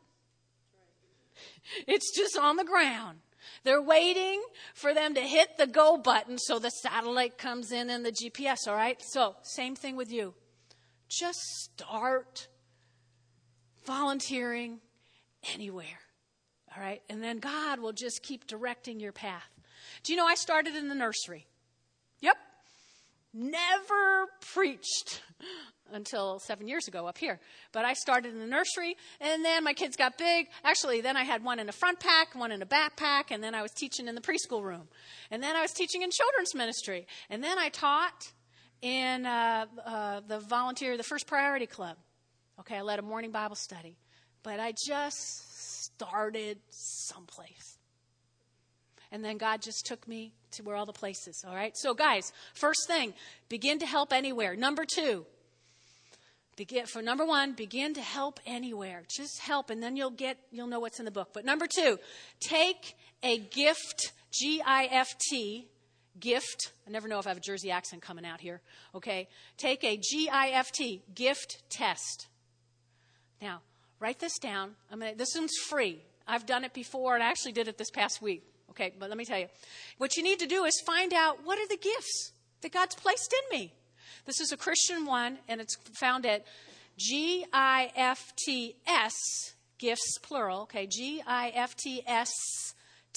It's just on the ground. They're waiting for them to hit the go button so the satellite comes in and the GPS, all right? So, same thing with you. Just start volunteering anywhere, all right? And then God will just keep directing your path. Do you know I started in the nursery? Yep. Never preached until 7 years ago up here. But I started in the nursery, and then my kids got big. Actually, then I had one in a front pack, one in a backpack, and then I was teaching in the preschool room. And then I was teaching in children's ministry. And then I taught in the First Priority Club. Okay, I led a morning Bible study, but I just started someplace. And then God just took me to where all the places, all right? So guys, first thing, begin to help anywhere. Number 2, number 1, begin to help anywhere. Just help, and then you'll know what's in the book. But number 2, take a gift, G-I-F-T, gift. I never know if I have a Jersey accent coming out here, okay? Take a G-I-F-T, gift test. Now, write this down. This one's free. I've done it before, and I actually did it this past week. Okay, but let me tell you. What you need to do is find out, what are the gifts that God's placed in me. This is a Christian one, and it's found at GIFTS, gifts plural, okay, GIFTS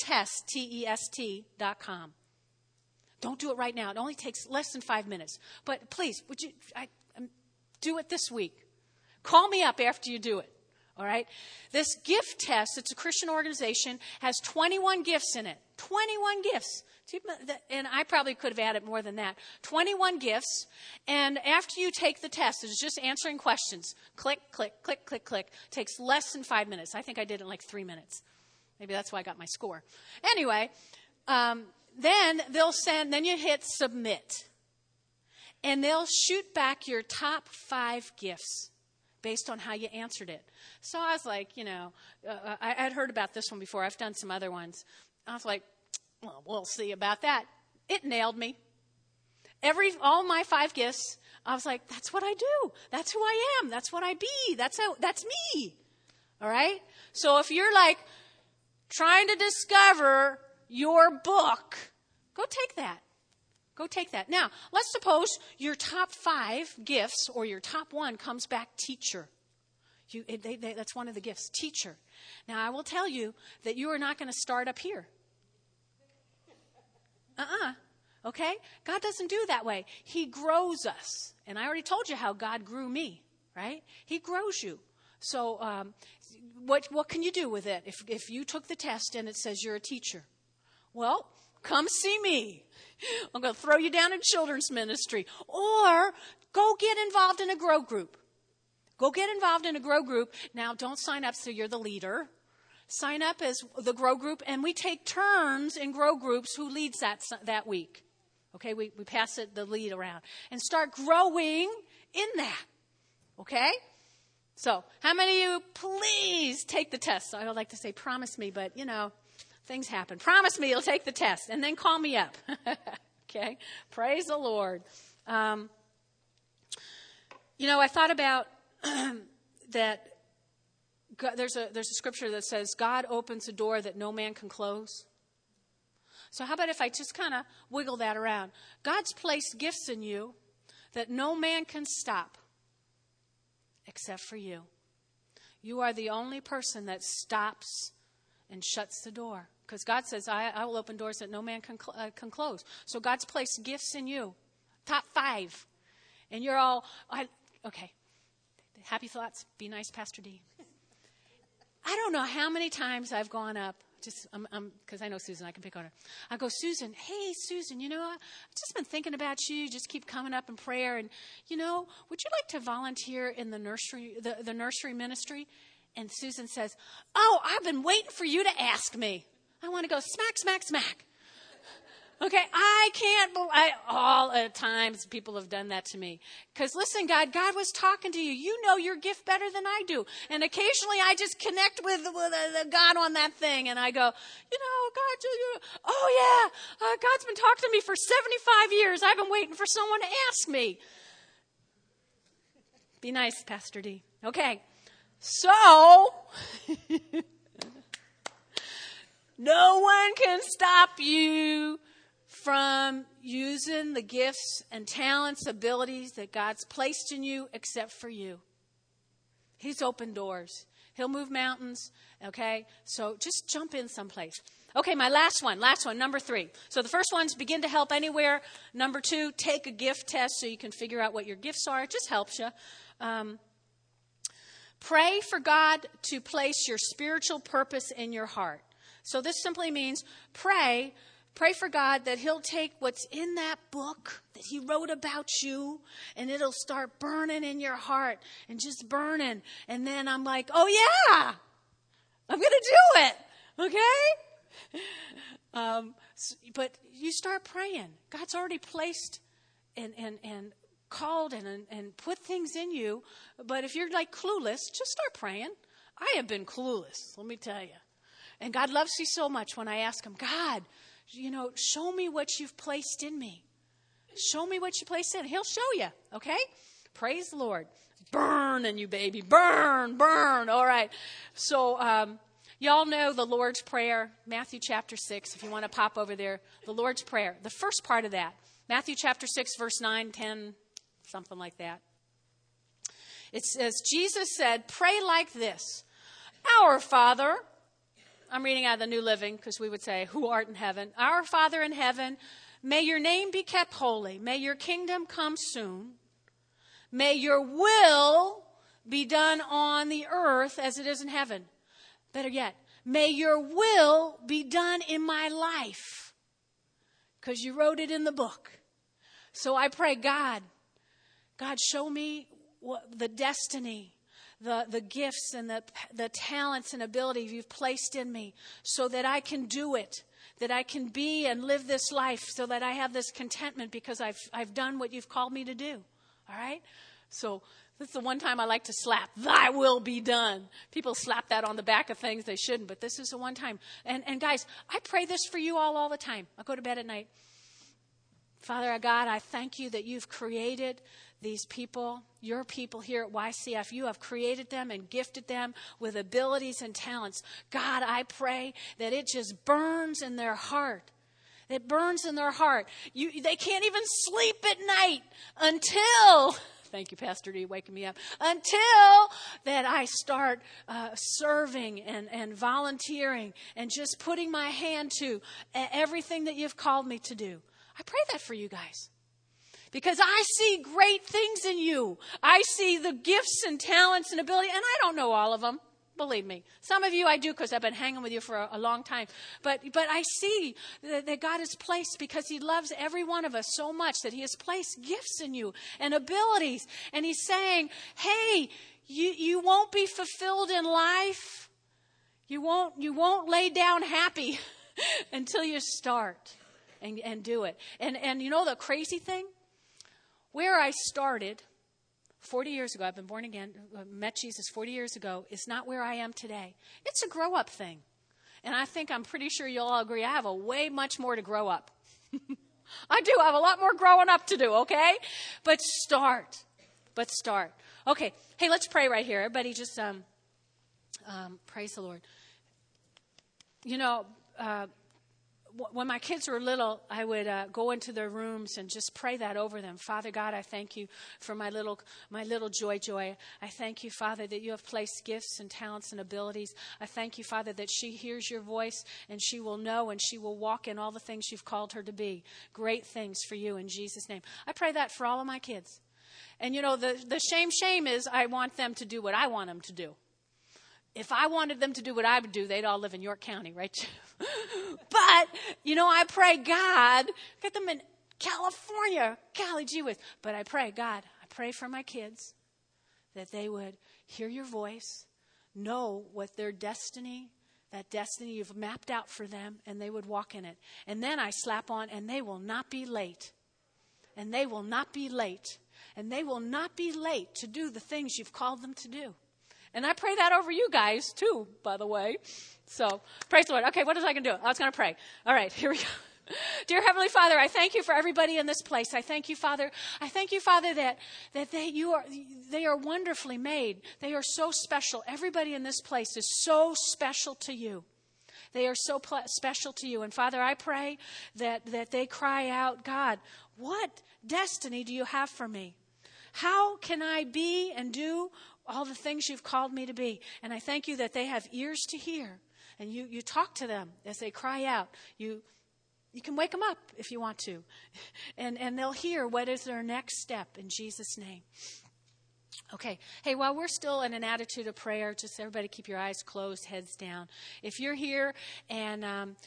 test.com. Don't do it right now. It only takes less than 5 minutes. But please, would you do it this week? Call me up after you do it. All right? This gift test, it's a Christian organization, has 21 gifts in it. 21 gifts. And I probably could have added more than that. 21 gifts. And after you take the test, it's just answering questions. Click, click, click, click, click. It takes less than 5 minutes. I think I did it in like 3 minutes. Maybe that's why I got my score. Anyway, then you hit submit. And they'll shoot back your top 5 gifts based on how you answered it. So I was like, I'd heard about this one before. I've done some other ones. I was like, well, we'll see about that. It nailed me. All my 5 gifts, I was like, that's what I do. That's who I am. That's what I be. That's me. All right? So if you're like trying to discover your book, go take that. Go take that. Now, let's suppose your top 5 gifts or your top 1 comes back teacher. That's one of the gifts, teacher. Now, I will tell you that you are not going to start up here. Okay? God doesn't do that way. He grows us. And I already told you how God grew me, right? He grows you. So what can you do with it if you took the test and it says you're a teacher? Well, come see me. I'm going to throw you down in children's ministry. Or go get involved in a grow group. Go get involved in a grow group. Now, don't sign up so you're the leader. Sign up as the grow group, and we take turns in grow groups who leads that week. Okay, we pass the lead around. And start growing in that. Okay? So, how many of you please take the test? I don't like to say promise me, but, things happen. Promise me you'll take the test, and then call me up. Okay? Praise the Lord. I thought about that. God, there's a scripture that says, God opens a door that no man can close. So how about if I just kind of wiggle that around? God's placed gifts in you that no man can stop except for you. You are the only person that stops and shuts the door. Because God says, I will open doors that no man can close. So God's placed gifts in you. Top 5. And you're all, okay. Happy thoughts. Be nice, Pastor D. I don't know how many times I've gone up, because I know Susan, I can pick on her. I go, Susan, hey, Susan, I've just been thinking about you. Just keep coming up in prayer. And, would you like to volunteer in the nursery, the nursery ministry? And Susan says, oh, I've been waiting for you to ask me. I want to go smack, smack, smack. Okay, I can't believe, all at times people have done that to me. Because listen, God was talking to you. You know your gift better than I do. And occasionally I just connect with God on that thing. And I go, God, oh yeah, God's been talking to me for 75 years. I've been waiting for someone to ask me. Be nice, Pastor D. Okay, so no one can stop you from using the gifts and talents, abilities that God's placed in you except for you. He's opened doors. He'll move mountains, okay? So just jump in someplace. Okay, my last one, number 3. So the first one's begin to help anywhere. Number 2, take a gift test so you can figure out what your gifts are. It just helps you. Pray for God to place your spiritual purpose in your heart. So this simply means pray for God that he'll take what's in that book that he wrote about you and it'll start burning in your heart and just burning. And then I'm like, oh yeah, I'm going to do it. Okay? But you start praying. God's already placed and called and put things in you. But if you're like clueless, just start praying. I have been clueless, let me tell you. And God loves you so much when I ask him, God, show me what you've placed in me. Show me what you placed in. He'll show you, okay? Praise the Lord. Burn in you, baby. Burn, burn. All right. So y'all know the Lord's Prayer, Matthew chapter 6, if you want to pop over there. The Lord's Prayer, the first part of that. Matthew chapter 6, verse 9, 10, something like that. It says, Jesus said, pray like this. Our Father, I'm reading out of the New Living because we would say, who art in heaven. Our Father in heaven, may your name be kept holy. May your kingdom come soon. May your will be done on the earth as it is in heaven. Better yet, may your will be done in my life because you wrote it in the book. So I pray, God, show me the destiny, the gifts and the talents and abilities you've placed in me so that I can do it, that I can be and live this life so that I have this contentment because I've done what you've called me to do. All right? So this is the one time I like to slap, thy will be done. People slap that on the back of things they shouldn't, but this is the one time. And guys, I pray this for you all the time. I go to bed at night. Father God, I thank you that you've created these people, your people here at YCF. You have created them and gifted them with abilities and talents. God, I pray that it just burns in their heart. It burns in their heart. They can't even sleep at night until, thank you, Pastor D, waking me up, until that I start serving and volunteering and just putting my hand to everything that you've called me to do. I pray that for you guys. Because I see great things in you. I see the gifts and talents and ability, and I don't know all of them. Believe me. Some of you I do because I've been hanging with you for a long time. But I see that God has placed, because he loves every one of us so much, that he has placed gifts in you and abilities. And he's saying, hey, you won't be fulfilled in life. You won't lay down happy until you start and do it. And you know the crazy thing? Where I started 40 years ago, I've been born again, met Jesus 40 years ago, is not where I am today. It's a grow-up thing. And I'm pretty sure you'll all agree, I have a way much more to grow up. I do. I have a lot more growing up to do, okay? But start. Okay. Hey, let's pray right here. Everybody just praise the Lord. You know, when my kids were little, I would go into their rooms and just pray that over them. Father God, I thank you for my little Joy. I thank you, Father, that you have placed gifts and talents and abilities. I thank you, Father, that she hears your voice and she will know and she will walk in all the things you've called her to be. Great things for you in Jesus' name. I pray that for all of my kids. And you know, the shame is I want them to do what I want them to do. If I wanted them to do what I would do, they'd all live in York County, right? But, you know, I pray, God, get them in California. Golly gee whiz. But I pray, God, I pray for my kids that they would hear your voice, know what their destiny, that destiny you've mapped out for them, and they would walk in it. And then I slap on, and they will not be late. And they will not be late. And they will not be late to do the things you've called them to do. And I pray that over you guys, too, by the way. So, praise the Lord. Okay, what was I going to do? I was going to pray. All right, here we go. Dear Heavenly Father, I thank you for everybody in this place. I thank you, Father. that they are wonderfully made. They are so special. Everybody in this place is so special to you. They are so special to you. And Father, I pray that they cry out, God, what destiny do you have for me? How can I be and do all the things you've called me to be? And I thank you that they have ears to hear. And you talk to them as they cry out. You can wake them up if you want to. And they'll hear what is their next step in Jesus' name. Okay. Hey, while we're still in an attitude of prayer, just everybody keep your eyes closed, heads down. If you're here and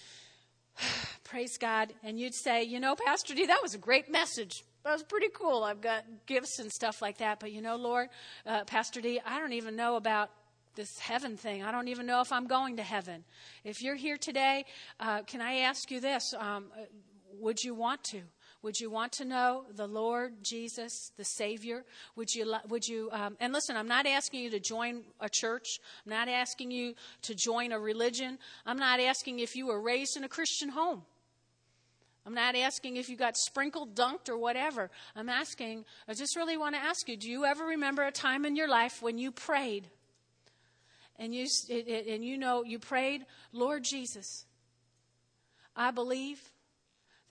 praise God, and you'd say, you know, Pastor D, that was a great message. That was pretty cool. I've got gifts and stuff like that. But you know, Lord, Pastor D, I don't even know about this heaven thing. I don't even know if I'm going to heaven. If you're here today, can I ask you this? Would you want to? Would you want to know the Lord Jesus, the Savior? Would you? And listen, I'm not asking you to join a church. I'm not asking you to join a religion. I'm not asking if you were raised in a Christian home. I'm not asking if you got sprinkled, dunked, or whatever. I just really want to ask you, do you ever remember a time in your life when you prayed? And you prayed, Lord Jesus, I believe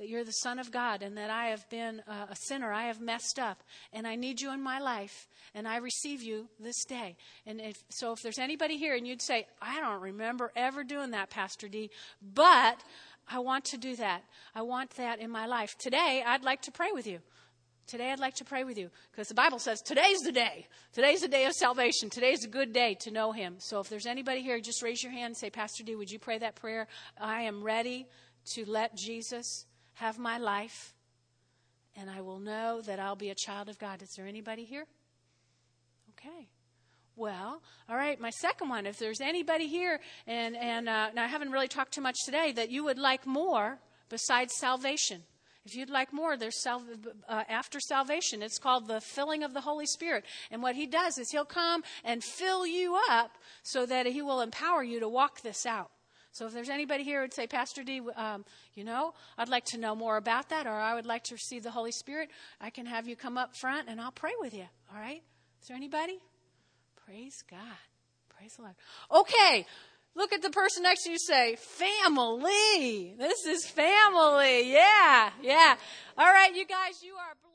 that you're the Son of God and that I have been a sinner. I have messed up and I need you in my life and I receive you this day. And if there's anybody here and you'd say, I don't remember ever doing that, Pastor D, but I want to do that. I want that in my life. Today, I'd like to pray with you. Today, I'd like to pray with you because the Bible says today's the day. Today's the day of salvation. Today's a good day to know him. So if there's anybody here, just raise your hand and say, Pastor D, would you pray that prayer? I am ready to let Jesus have my life, and I will know that I'll be a child of God. Is there anybody here? Okay. Well, all right, my second one, if there's anybody here, and now I haven't really talked too much today, that you would like more besides salvation. If you'd like more, there's after salvation. It's called the filling of the Holy Spirit. And what he does is he'll come and fill you up so that he will empower you to walk this out. So if there's anybody here who would say, Pastor D, I'd like to know more about that, or I would like to receive the Holy Spirit, I can have you come up front and I'll pray with you. All right? Is there anybody? Praise God. Praise the Lord. Okay. Look at the person next to you, say, family. This is family. Yeah. All right, you guys, you are blessed.